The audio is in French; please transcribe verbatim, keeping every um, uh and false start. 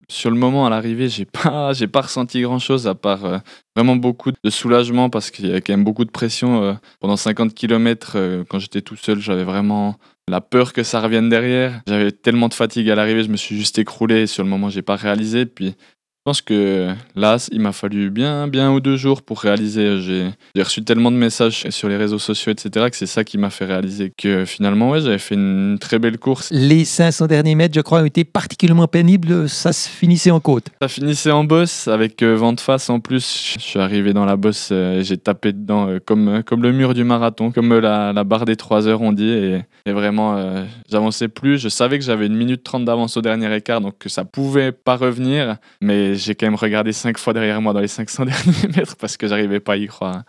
Sur le moment, à l'arrivée, j'ai pas j'ai pas ressenti grand-chose à part, heu, vraiment beaucoup de soulagement parce qu'il y avait quand même beaucoup de pression, heu, pendant cinquante kilomètres, heu, quand j'étais tout seul, j'avais vraiment la peur que ça revienne derrière. J'avais tellement de fatigue à l'arrivée, je me suis juste écroulé et sur le moment, j'ai pas réalisé. Puis je pense que là, s il m'a fallu bien, bien un ou deux jours pour réaliser, heu, j'ai j'ai reçu tellement de messages sur les réseaux sociaux et cetera que c'est ça qui m'a fait réaliser que finalement, ouais, j'avais fait une très belle course. Les cinq cents derniers mètres, je crois, ont été particulièrement pénibles. Ça se finissait en côte. Ça finissait en bosse avec, heu, vent de face en plus. Je suis arrivé dans la bosse, heu, et j'ai tapé dedans, heu, comme, heu, comme le mur du marathon, comme, heu, la la barre des trois heures on dit et et vraiment, heu, j'avançais plus. Je savais que j'avais une minute trente d'avance au dernier écart donc que ça pouvait pas revenir, mais j'ai quand même regardé cinq fois derrière moi dans les cinq cents derniers mètres parce que j'arrivais pas à y croire.